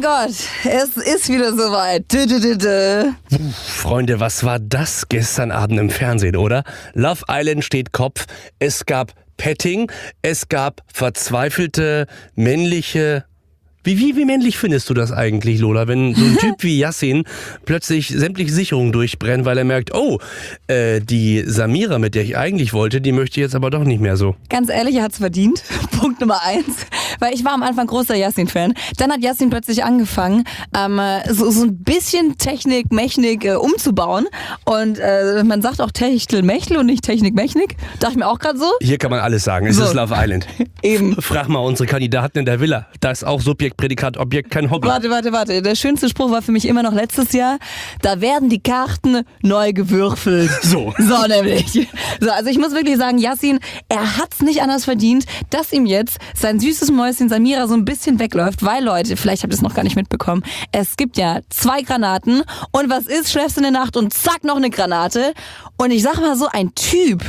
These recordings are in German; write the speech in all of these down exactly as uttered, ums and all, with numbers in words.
Gott, es ist wieder soweit. Dö, dö, dö, dö. Freunde, was war das gestern Abend im Fernsehen, oder? Love Island steht Kopf. Es gab Petting, es gab verzweifelte männliche... Wie, wie, wie männlich findest du das eigentlich, Lola, wenn so ein Typ wie Yassin plötzlich sämtliche Sicherungen durchbrennt, weil er merkt, oh, äh, die Samira, mit der ich eigentlich wollte, die möchte ich jetzt aber doch nicht mehr so. Ganz ehrlich, er hat's verdient. Punkt Nummer eins. Weil ich war am Anfang großer Yassin-Fan. Dann hat Yassin plötzlich angefangen, ähm, so, so ein bisschen Technik, Mechnik äh, umzubauen. Und äh, man sagt auch Techtel-Mechtel und nicht Technik-Mechnik. Dachte ich mir auch gerade so. Hier kann man alles sagen, es So. ist Love Island. Eben. Frag mal unsere Kandidaten in der Villa. Da ist auch Subjekt, Prädikat, Objekt, kein Hobby. Warte, warte, warte. Der schönste Spruch war für mich immer noch letztes Jahr. Da werden die Karten neu gewürfelt. So. So nämlich. So, also ich muss wirklich sagen, Yassin, er hat's nicht anders verdient, dass ihm jetzt sein süßes Mäuschen Samira so ein bisschen wegläuft. Weil, Leute, vielleicht habt ihr es noch gar nicht mitbekommen, es gibt ja zwei Granaten. Und was ist? Schläfst in der Nacht und zack, noch eine Granate. Und ich sag mal so, ein Typ,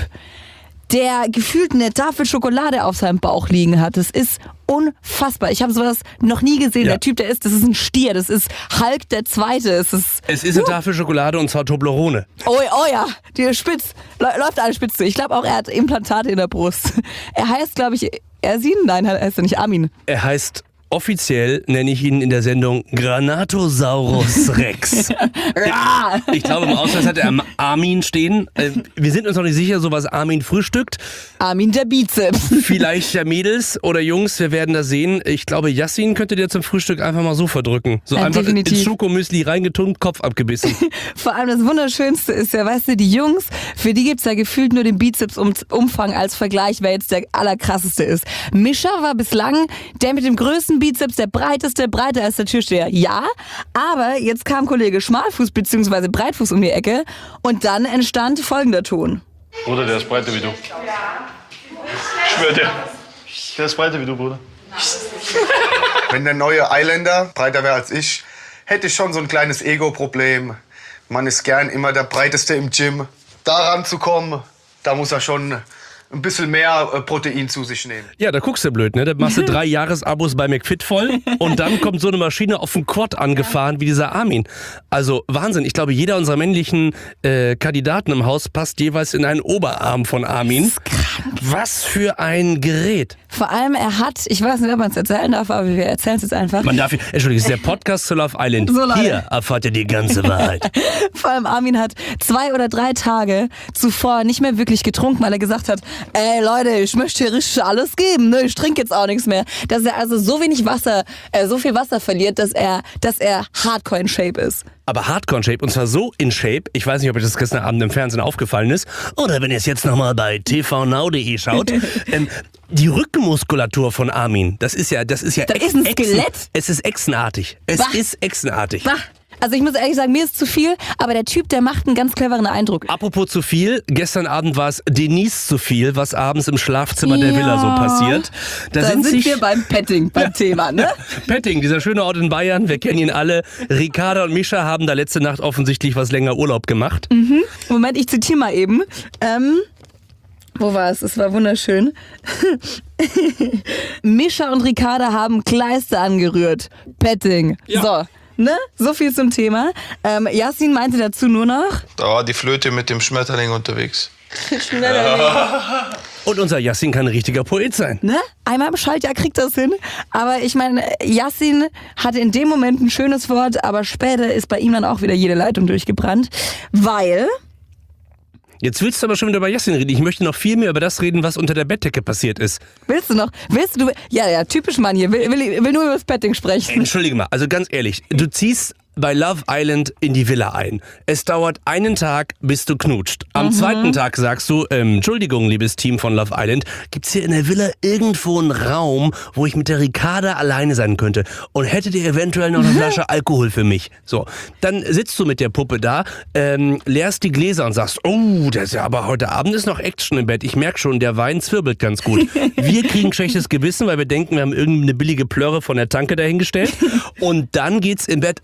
der gefühlt eine Tafel Schokolade auf seinem Bauch liegen hat. Das ist unfassbar. Ich habe sowas noch nie gesehen. Ja. Der Typ, der ist, das ist ein Stier. Das ist Hulk der Zweite. Es ist, Es ist eine Tafel Schokolade und zwar Toblerone. oh, oh ja, die spitz. Läuft alle spitz durch. Ich glaube auch, er hat Implantate in der Brust. Er heißt, glaube ich, Ersin? Nein, heißt er nicht. Armin. Er heißt, offiziell nenne ich ihn in der Sendung Granatosaurus Rex. Ja. Ich glaube, im Ausweis hat er Armin stehen. Äh, Wir sind uns noch nicht sicher, so was Armin frühstückt. Armin der Bizeps. Vielleicht ja Mädels oder Jungs, wir werden das sehen. Ich glaube, Yassin könnte dir zum Frühstück einfach mal so verdrücken. So Ja, einfach definitiv. ins Schokomüsli reingetunkt, Kopf abgebissen. Vor allem das Wunderschönste ist ja, weißt du, die Jungs, für die gibt's ja gefühlt nur den Bizepsumfang als Vergleich, wer jetzt der allerkrasseste ist. Mischa war bislang der mit dem größten Bizeps, der breiteste, breiter als der Türsteher. Ja, aber jetzt kam Kollege Schmalfuß bzw. Breitfuß um die Ecke und dann entstand folgender Ton. Bruder, der ist breiter wie du. Ich schwör dir. Der ist breiter wie du, Bruder. Wenn der neue Islander breiter wäre als ich, hätte ich schon so ein kleines Ego-Problem. Man ist gern immer der Breiteste im Gym. Da ranzukommen, da muss er schon ein bisschen mehr äh, Protein zu sich nehmen. Ja, da guckst du blöd, ne? Da machst du drei Jahresabos bei McFit voll und dann kommt so eine Maschine auf den Quad angefahren wie dieser Armin. Also Wahnsinn. Ich glaube, jeder unserer männlichen äh, Kandidaten im Haus passt jeweils in einen Oberarm von Armin. Was für ein Gerät. Vor allem, er hat, ich weiß nicht, ob man es erzählen darf, aber wir erzählen es jetzt einfach. Man darf, Entschuldigung, es ist der Podcast zu Love Island. So, Leute. Hier erfahrt ihr die ganze Wahrheit. Vor allem Armin hat zwei oder drei Tage zuvor nicht mehr wirklich getrunken, weil er gesagt hat, ey Leute, ich möchte hier richtig alles geben, ne? Ich trinke jetzt auch nichts mehr. Dass er also so wenig Wasser, äh, so viel Wasser verliert, dass er, dass er hardcore in Shape ist. Aber Hardcore in Shape, und zwar so in Shape, ich weiß nicht, ob euch das gestern Abend im Fernsehen aufgefallen ist, oder wenn ihr es jetzt nochmal bei t v now punkt de schaut, ähm, die Rückenmuskulatur von Armin, das ist ja, das ist ja... Das ist ein Skelett. Es ist echsenartig. Es Bah. ist echsenartig. Bah. Also ich muss ehrlich sagen, mir ist zu viel, aber der Typ, der macht einen ganz cleveren Eindruck. Apropos zu viel, gestern Abend war es Denise zu viel, was abends im Schlafzimmer der Ja. Villa so passiert. Da sind, sich wir beim Petting, beim Thema, ne? Petting, dieser schöne Ort in Bayern, wir kennen ihn alle. Ricarda und Mischa haben da letzte Nacht offensichtlich was länger Urlaub gemacht. Mhm. Moment, ich zitiere mal eben. Ähm, wo war es? Es war wunderschön. Mischa und Ricarda haben Kleister angerührt. Petting. Ja. So. Ne? So viel zum Thema. Ähm, Yassin meinte dazu nur noch... Da war die Flöte mit dem Schmetterling unterwegs. Und unser Yassin kann ein richtiger Poet sein. Ne? Einmal im Schaltjahr kriegt das hin. Aber ich meine, Yassin hatte in dem Moment ein schönes Wort, aber später ist bei ihm dann auch wieder jede Leitung durchgebrannt. Weil... Jetzt willst du aber schon wieder über Yassin reden. Ich möchte noch viel mehr über das reden, was unter der Bettdecke passiert ist. Willst du noch? Willst du? Ja, ja, typisch Mann hier. Will, will, will nur über das Petting sprechen. Entschuldige mal, also ganz ehrlich, du ziehst bei Love Island in die Villa ein. Es dauert einen Tag, bis du knutscht. Am Mhm. zweiten Tag sagst du, ähm, Entschuldigung, liebes Team von Love Island, gibt's hier in der Villa irgendwo einen Raum, wo ich mit der Ricarda alleine sein könnte? Und hättet ihr eventuell noch eine Flasche Alkohol für mich? So, dann sitzt du mit der Puppe da, ähm, leerst die Gläser und sagst, oh, das ist ja aber heute Abend ist noch Action im Bett. Ich merk schon, der Wein zwirbelt ganz gut. Wir kriegen schlechtes Gewissen, weil wir denken, wir haben irgendeine billige Plörre von der Tanke dahingestellt. Und dann geht's im Bett aber so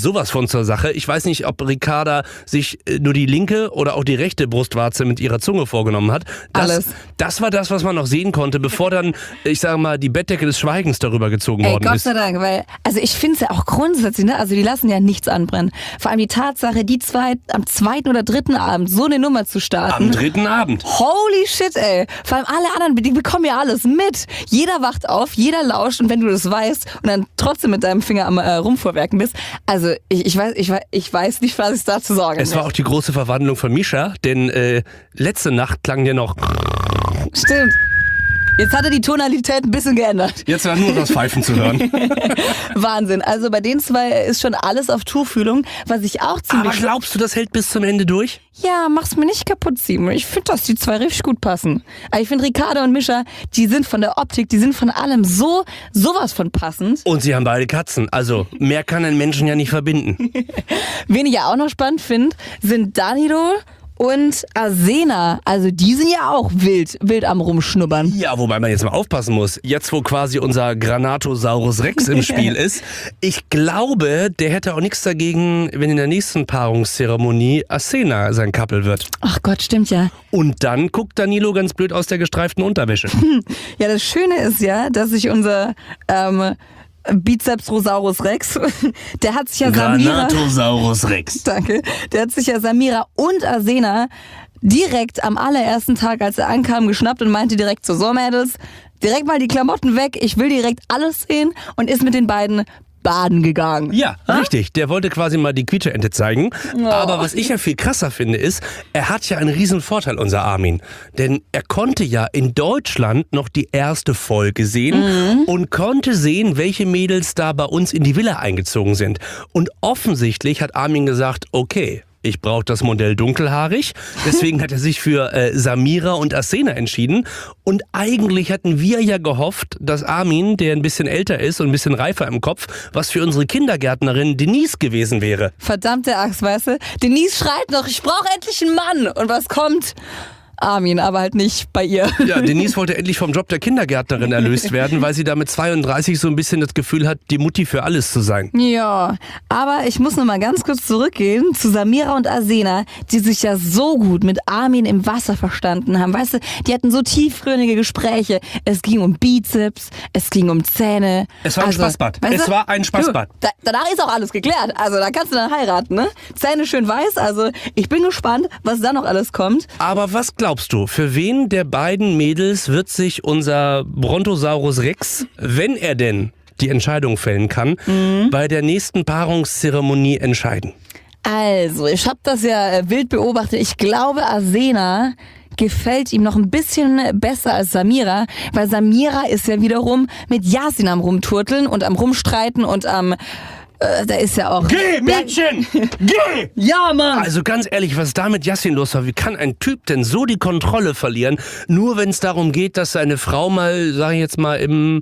sowas von zur Sache. Ich weiß nicht, ob Ricarda sich äh, nur die linke oder auch die rechte Brustwarze mit ihrer Zunge vorgenommen hat. Das, Alles. Das war das, was man noch sehen konnte, bevor dann, ich sage mal, die Bettdecke des Schweigens darüber gezogen Ey, worden Gott ist. sei Dank, weil, also ich finde es ja auch grundsätzlich, ne, also die lassen ja nichts anbrennen. Vor allem die Tatsache, die zwei, am zweiten oder dritten Abend so eine Nummer zu starten. Am dritten Abend. Holy shit, ey. Vor allem alle anderen, die bekommen ja alles mit. Jeder wacht auf, jeder lauscht und wenn du das weißt und dann trotzdem mit deinem Finger am äh, Rumvorwerken bist, also ich, ich, weiß, ich, ich weiß nicht, was ich dazu sagen Es war auch die große Verwandlung von Mischa, denn äh, letzte Nacht klang der noch. Stimmt. Jetzt hat er die Tonalität ein bisschen geändert. Jetzt war nur das Pfeifen zu hören. Wahnsinn. Also bei den zwei ist schon alles auf Tuchfühlung, was ich auch ziemlich... Aber glaubst du, das hält bis zum Ende durch? Ja, mach's mir nicht kaputt, Simon. Ich finde, dass die zwei richtig gut passen. Aber ich finde, Ricarda und Mischa, die sind von der Optik, die sind von allem so, sowas von passend. Und sie haben beide Katzen. Also mehr kann ein Menschen ja nicht verbinden. Wen ich ja auch noch spannend finde, sind Danilo und Arsena. Also die sind ja auch wild, wild am Rumschnuppern. Ja, wobei man jetzt mal aufpassen muss. Jetzt, wo quasi unser Granatosaurus Rex im Spiel ist, ich glaube, der hätte auch nichts dagegen, wenn in der nächsten Paarungszeremonie Arsena sein Couple wird. Ach Gott, stimmt ja. Und dann guckt Danilo ganz blöd aus der gestreiften Unterwäsche. Ja, das Schöne ist ja, dass sich unser ähm, Bizepsrosaurus Rex, der hat sich ja Samira... Granatosaurus Rex. Danke. Der hat sich ja Samira und Arsena direkt am allerersten Tag, als er ankam, geschnappt und meinte direkt so, so Mädels, direkt mal die Klamotten weg, ich will direkt alles sehen und ist mit den beiden baden gegangen. Ja, ha? Richtig. Der wollte quasi mal die Quietscheente zeigen. Oh. Aber was ich ja viel krasser finde, ist, er hat ja einen riesen Vorteil, unser Armin. Denn er konnte ja in Deutschland noch die erste Folge sehen mhm. und konnte sehen, welche Mädels da bei uns in die Villa eingezogen sind. Und offensichtlich hat Armin gesagt, okay, ich brauche das Modell dunkelhaarig. Deswegen hat er sich für äh, Samira und Arsena entschieden. Und eigentlich hatten wir ja gehofft, dass Armin, der ein bisschen älter ist und ein bisschen reifer im Kopf, was für unsere Kindergärtnerin Denise gewesen wäre. Verdammte Axt, weißt du? Denise schreit noch, ich brauche endlich einen Mann. Und was kommt? Armin, aber halt nicht bei ihr. Ja, Denise wollte endlich vom Job der Kindergärtnerin erlöst werden, weil sie da mit zweiunddreißig so ein bisschen das Gefühl hat, die Mutti für alles zu sein. Ja, aber ich muss noch mal ganz kurz zurückgehen zu Samira und Arsena, die sich ja so gut mit Armin im Wasser verstanden haben. Weißt du, die hatten so tiefgründige Gespräche. Es ging um Bizeps, es ging um Zähne. Es war ein also, Spaßbad. Weißt du, es war ein Spaßbad. Du, da, danach ist auch alles geklärt. Also da kannst du dann heiraten, ne? Zähne schön weiß. Also ich bin gespannt, was da noch alles kommt. Aber was glaubst du, für wen der beiden Mädels wird sich unser Brontosaurus Rex, wenn er denn die Entscheidung fällen kann, mhm. bei der nächsten Paarungszeremonie entscheiden? Also, ich habe das ja wild beobachtet. Ich glaube, Arsena gefällt ihm noch ein bisschen besser als Samira, weil Samira ist ja wiederum mit Yasin am Rumturteln und am Rumstreiten und am... Äh, da ist ja auch... Geh, Mädchen! Geh! Ja, Mann! Also ganz ehrlich, was da mit Yasin los war, wie kann ein Typ denn so die Kontrolle verlieren, nur wenn es darum geht, dass seine Frau mal, sag ich jetzt mal, im...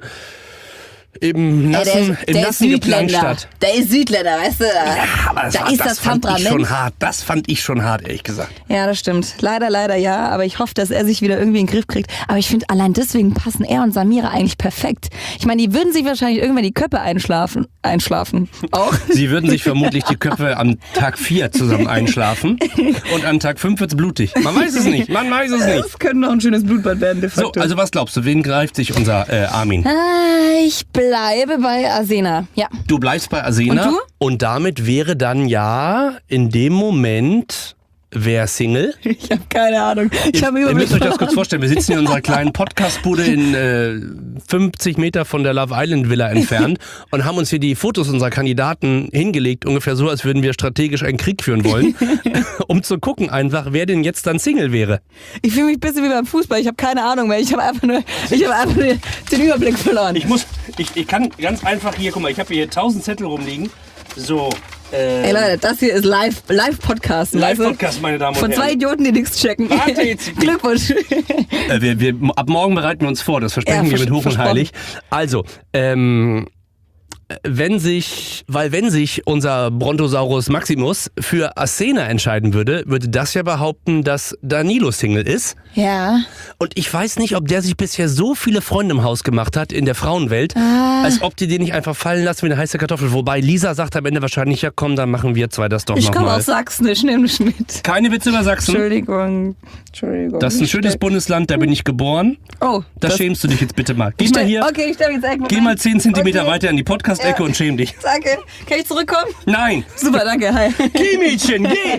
Im nassen, der, im nassen geplanscht hat. Der ist Südländer, weißt du? Ja, aber das, da war, ist das das fand ich Temperament. schon hart. Das fand ich schon hart, ehrlich gesagt. Ja, das stimmt. Leider, leider ja. Aber ich hoffe, dass er sich wieder irgendwie in den Griff kriegt. Aber ich finde, allein deswegen passen er und Samira eigentlich perfekt. Ich meine, die würden sich wahrscheinlich irgendwann die Köpfe einschlafen. Einschlafen. Auch. Sie würden sich vermutlich die Köpfe am Tag vier zusammen einschlafen. Und an Tag fünf wird's blutig. Man weiß es nicht. Man weiß es nicht. Das könnte noch ein schönes Blutbad werden, de facto. So, also was glaubst du? Wen greift sich unser äh, Armin? Ah, ich bleibe bei Arsena. Ja. Du bleibst bei Arsena. Und du? Und damit wäre dann ja in dem Moment... Wer Single? Ich habe keine Ahnung. Ich habe Ihr Überblick müsst euch das verloren. kurz vorstellen. Wir sitzen in unserer kleinen Podcastbude in äh, fünfzig Meter von der Love Island Villa entfernt und haben uns hier die Fotos unserer Kandidaten hingelegt, ungefähr so, als würden wir strategisch einen Krieg führen wollen, um zu gucken einfach, wer denn jetzt dann Single wäre. Ich fühle mich ein bisschen wie beim Fußball. Ich habe keine Ahnung mehr. Ich habe einfach nur, ich habe einfach nur den Überblick verloren. Ich muss, ich, ich kann ganz einfach hier, guck mal, ich habe hier tausend Zettel rumliegen. So. Ey Leute, das hier ist Live, Live-Podcast. Live-Podcast, meine Damen und Von Herren. zwei Idioten, die nichts checken. Warte jetzt. Glückwunsch. Äh, wir, wir, ab morgen bereiten wir uns vor, das versprechen Ja, wir mit vers- Hoch und Heilig. Also, ähm, wenn sich, weil wenn sich unser Brontosaurus Maximus für Asena entscheiden würde, würde das ja behaupten, dass Danilo Single ist. Ja. Und ich weiß nicht, ob der sich bisher so viele Freunde im Haus gemacht hat in der Frauenwelt, ah. als ob die den nicht einfach fallen lassen wie eine heiße Kartoffel. Wobei Lisa sagt am Ende wahrscheinlich, ja komm, dann machen wir zwei das doch nochmal. Ich komme aus Sachsen, ich nehme mich mit. Keine Witze über Sachsen? Entschuldigung. Entschuldigung. Das ist ein schönes Bundesland, da bin ich geboren. Oh. Da schämst du dich jetzt bitte mal. Geh mal hier. Okay, ich stelle jetzt Geh mal zehn Zentimeter okay. weiter in die Podcast-Ecke ja. und schäm dich. Danke. Kann ich zurückkommen? Nein. Super, danke. Hi. Geh, Mädchen, geh.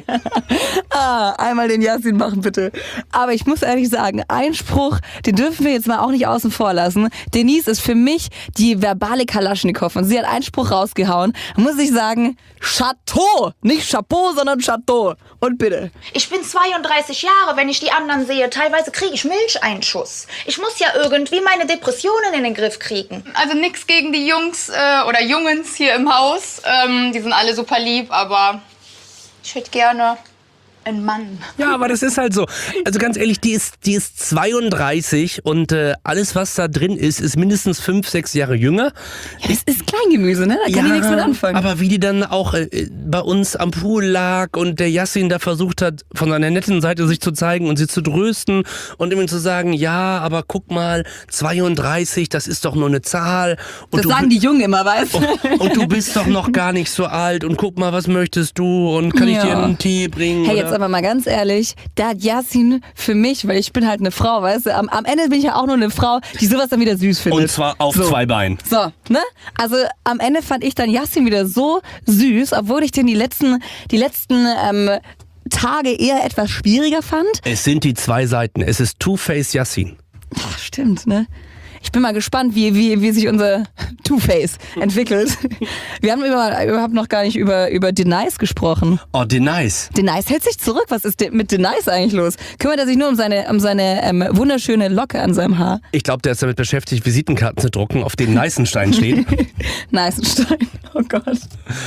ah, einmal den Yasin machen, bitte. Aber ich muss ehrlich sagen, ein Spruch, den dürfen wir jetzt mal auch nicht außen vor lassen. Denise ist für mich die verbale Kalaschnikow und sie hat einen Spruch rausgehauen. Da muss ich sagen, Chateau. Nicht Chapeau, sondern Chateau. Und bitte. Ich bin zweiunddreißig Jahre, wenn ich die anderen sehe. Teilweise kriege ich Milcheinschuss. Ich muss ja irgendwie meine Depressionen in den Griff kriegen. Also nichts gegen die Jungs äh, oder Jungens hier im Haus. Ähm, die sind alle super lieb, aber ich hätte gerne einen Mann. Ja, aber das ist halt so. Also ganz ehrlich, die ist, die ist zweiunddreißig und äh, alles, was da drin ist, ist mindestens fünf, sechs Jahre jünger. Ja, das ist Kleingemüse, ne? Da kann ja, die nichts mit anfangen. Aber wie die dann auch äh, bei uns am Pool lag und der Yasin da versucht hat, von seiner netten Seite sich zu zeigen und sie zu trösten und ihm zu sagen, ja, aber guck mal, zweiunddreißig, das ist doch nur eine Zahl. Und das du, sagen die Jungen immer, weißt du? Und, und du bist doch noch gar nicht so alt und guck mal, was möchtest du und kann ja. ich dir einen Tee bringen? Hey, oder? Jetzt aber mal ganz ehrlich, da hat Yasin für mich, weil ich bin halt eine Frau, weißt du, am, am Ende bin ich ja auch nur eine Frau, die sowas dann wieder süß findet. Und zwar auf so. zwei Beinen. So, ne? Also am Ende fand ich dann Yasin wieder so süß, obwohl ich den die letzten, die letzten ähm, Tage eher etwas schwieriger fand. Es sind die zwei Seiten. Es ist Two-Face Yasin. Ach, stimmt, ne? Ich bin mal gespannt, wie, wie, wie sich unser Two-Face entwickelt. Wir haben über, überhaupt noch gar nicht über, über Denice gesprochen. Oh, Denice. Denice hält sich zurück. Was ist mit Denice eigentlich los? Kümmert er sich nur um seine, um seine ähm, wunderschöne Locke an seinem Haar? Ich glaube, der ist damit beschäftigt, Visitenkarten zu drucken, auf denen Neißenstein steht. Neißenstein, oh Gott.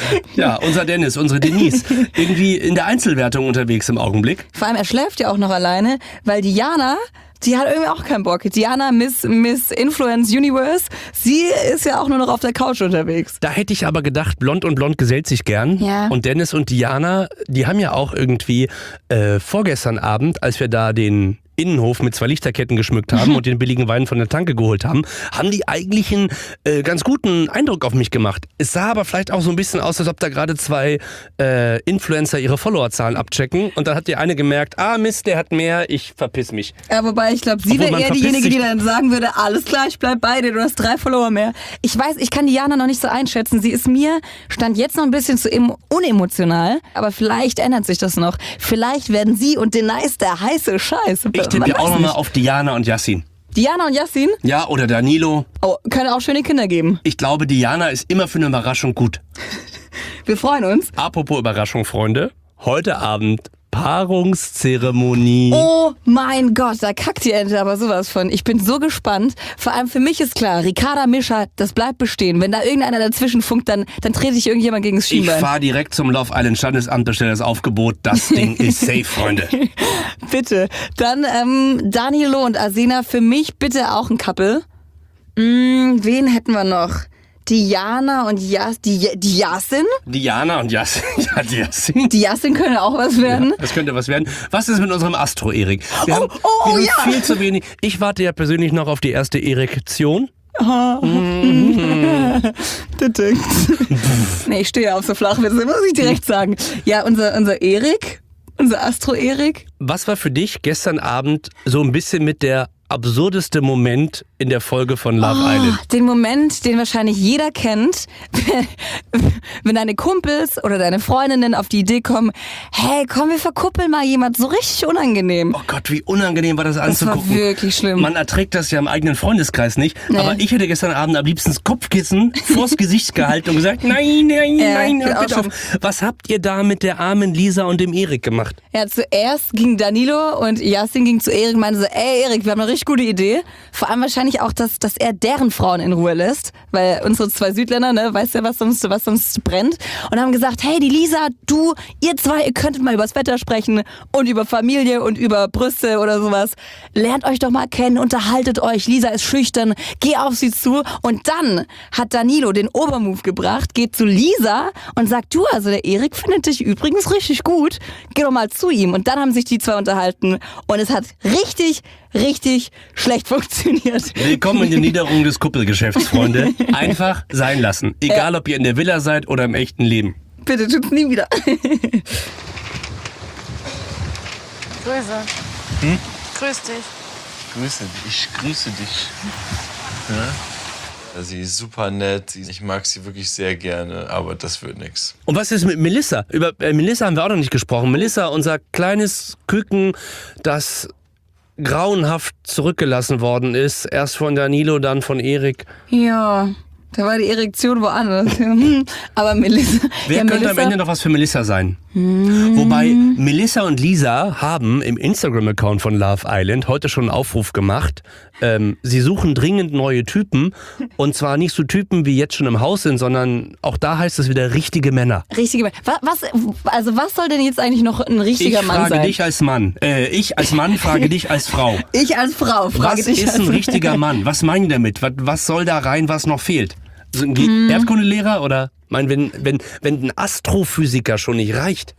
Ja, unser Dennis, unsere Denise. Irgendwie in der Einzelwertung unterwegs im Augenblick. Vor allem, er schläft ja auch noch alleine, weil Diana... Die hat irgendwie auch keinen Bock. Diana, Miss, Miss Influence Universe, sie ist ja auch nur noch auf der Couch unterwegs. Da hätte ich aber gedacht, Blond und Blond gesellt sich gern. Ja. Und Dennis und Diana, die haben ja auch irgendwie äh, vorgestern Abend, als wir da den Innenhof mit zwei Lichterketten geschmückt haben und den billigen Wein von der Tanke geholt haben, haben die eigentlich einen äh, ganz guten Eindruck auf mich gemacht. Es sah aber vielleicht auch so ein bisschen aus, als ob da gerade zwei äh, Influencer ihre Followerzahlen abchecken und dann hat die eine gemerkt, ah Mist, der hat mehr, ich verpiss mich. Ja, wobei ich glaube, sie wäre eher diejenige, die dann sagen würde, alles klar, ich bleib bei dir, du hast drei Follower mehr. Ich weiß, ich kann Diana noch nicht so einschätzen. Sie ist mir, stand jetzt noch ein bisschen zu unemotional, aber vielleicht ändert sich das noch. Vielleicht werden sie und Denice der heiße Scheiß. Ich tippe ja auch nochmal auf Diana und Yasin. Diana und Yasin? Ja, oder Danilo. Oh, können auch schöne Kinder geben. Ich glaube, Diana ist immer für eine Überraschung gut. Wir freuen uns. Apropos Überraschung, Freunde. Heute Abend Paarungszeremonie. Oh mein Gott, da kackt die Ente aber sowas von. Ich bin so gespannt. Vor allem für mich ist klar, Ricarda Mischa, das bleibt bestehen. Wenn da irgendeiner dazwischen funkt, dann, dann trete ich irgendjemand gegen das Schienbein. Ich fahre direkt zum Love Island Standesamt, bestelle das Aufgebot. Das Ding ist safe, Freunde. Bitte. Dann ähm, Danilo und Asena, für mich bitte auch ein Couple. Mm, wen hätten wir noch? Diana und Jas, die, die Yasin? Diana und Yasin. Ja, die Yasin. Die Yasin können auch was werden. Ja, das könnte was werden. Was ist mit unserem Astro, Erik? Wir oh, haben, oh, wir ja. haben viel zu wenig. Ich warte ja persönlich noch auf die erste Erektion. Oh. Mhm. Nee, ich stehe ja auf so Flachwitze, muss ich direkt sagen. Ja, unser, unser Erik, unser Astro-Erik. Was war für dich gestern Abend so ein bisschen mit der absurdeste Moment in der Folge von Love oh, Island? Den Moment, den wahrscheinlich jeder kennt, wenn deine Kumpels oder deine Freundinnen auf die Idee kommen, hey, komm, wir verkuppeln mal jemand, so richtig unangenehm. Oh Gott, wie unangenehm war das anzugucken. Das war wirklich schlimm. Man erträgt das ja im eigenen Freundeskreis nicht, nee. aber ich hätte gestern Abend am liebsten das Kopfkissen vors Gesicht gehalten und gesagt, nein, nein, ja, nein, hör bitte auf. Was habt ihr da mit der armen Lisa und dem Erik gemacht? Ja, zuerst ging Danilo und Yasin ging zu Erik und meinte so, ey Erik, wir haben eine richtig gute Idee. Vor allem wahrscheinlich auch, dass, dass er deren Frauen in Ruhe lässt. Weil unsere zwei Südländer, ne, weißt ja, was sonst, was sonst brennt. Und haben gesagt, hey, die Lisa, du, ihr zwei, ihr könntet mal übers Wetter sprechen und über Familie und über Brüste oder sowas. Lernt euch doch mal kennen, unterhaltet euch. Lisa ist schüchtern, geh auf sie zu. Und dann hat Danilo den Obermove gebracht, geht zu Lisa und sagt, du, also der Erik findet dich übrigens richtig gut. Geh doch mal zu ihm. Und dann haben sich die zwei unterhalten und es hat richtig, richtig schlecht funktioniert. Willkommen in der Niederung des Kuppelgeschäfts, Freunde. Einfach sein lassen. Egal, ob ihr in der Villa seid oder im echten Leben. Bitte tut's nie wieder. Grüße. Hm? Grüß dich. Grüße dich. Ich grüße dich. Ja? Sie ist super nett. Ich mag sie wirklich sehr gerne, aber das wird nix. Und was ist mit Melissa? Über äh, Melissa haben wir auch noch nicht gesprochen. Melissa, unser kleines Küken, das grauenhaft zurückgelassen worden ist. Erst von Danilo, dann von Erik. Ja, da war die Erektion woanders. Aber Melissa... Wer ja, könnte Melissa, am Ende noch was für Melissa sein? Hm. Wobei Melissa und Lisa haben im Instagram-Account von Love Island heute schon einen Aufruf gemacht. Ähm, sie suchen dringend neue Typen. Und zwar nicht so Typen, wie jetzt schon im Haus sind, sondern auch da heißt es wieder richtige Männer. Richtige Mann. Was, was, also was soll denn jetzt eigentlich noch ein richtiger Ich Mann frage sein? dich als Mann. Äh, ich als Mann frage dich als Frau. Ich als Frau frage Was dich ist als ein richtiger Mann? Was meinen die damit? Was, was soll da rein, was noch fehlt? So ein hm. Erdkundelehrer oder? Ich meine, wenn, wenn, wenn ein Astrophysiker schon nicht reicht.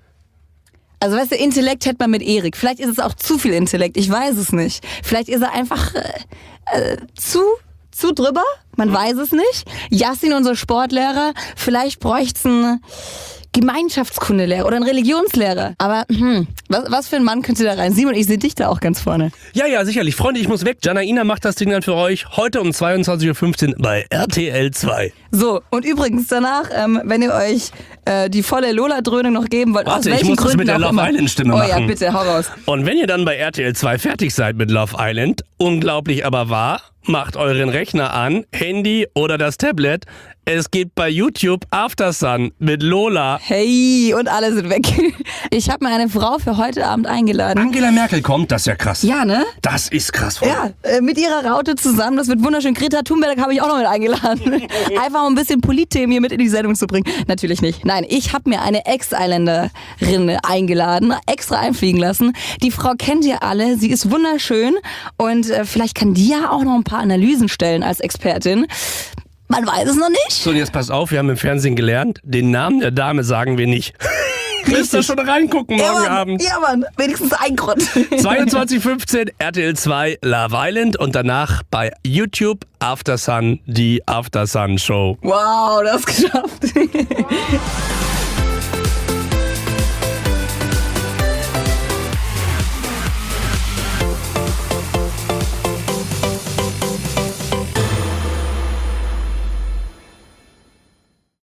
Also weißt du, Intellekt hätte man mit Erik. Vielleicht ist es auch zu viel Intellekt, ich weiß es nicht. Vielleicht ist er einfach äh, äh, zu, zu drüber, man weiß es nicht. Yassin, unser Sportlehrer, vielleicht bräuchte es einen Gemeinschaftskundelehrer oder einen Religionslehrer. Aber hm, was, was für ein Mann könnte da rein? Simon, ich sehe dich da auch ganz vorne. Ja, ja, sicherlich. Freunde, ich muss weg. Janaina macht das Ding dann für euch heute um zweiundzwanzig Uhr fünfzehn bei R T L zwei. So, und übrigens danach, ähm, wenn ihr euch äh, die volle Lola-Dröhnung noch geben wollt, Warte, aus ich welchen muss das Gründen mit der auch Love immer. Island-Stimme Oh machen. ja, bitte, hau raus. Und wenn ihr dann bei R T L zwei fertig seid mit Love Island, unglaublich aber wahr, macht euren Rechner an, Handy oder das Tablet. Es gibt bei YouTube Aftersun mit Lola. Hey, und alle sind weg. Ich habe mir eine Frau für heute Abend eingeladen. Angela Merkel kommt, das ist ja krass. Ja, ne? Das ist krass. Freunde. Ja, äh, mit ihrer Raute zusammen. Das wird wunderschön. Greta Thunberg habe ich auch noch mit eingeladen. Einfach um ein bisschen Politthemen hier mit in die Sendung zu bringen. Natürlich nicht. Nein, ich habe mir eine Ex-Isländerin eingeladen, extra einfliegen lassen. Die Frau kennt ihr alle. Sie ist wunderschön. Und äh, vielleicht kann die ja auch noch ein paar Analysen stellen als Expertin. Man weiß es noch nicht. So, und jetzt passt auf, wir haben im Fernsehen gelernt, den Namen der Dame sagen wir nicht. Müsst ihr schon reingucken morgen ja, Mann, Abend. Ja, Mann, wenigstens ein Grund. zweiundzwanzig Uhr fünfzehn R T L zwei Love Island und danach bei YouTube Aftersun, die Aftersun Show. Wow, das geschafft.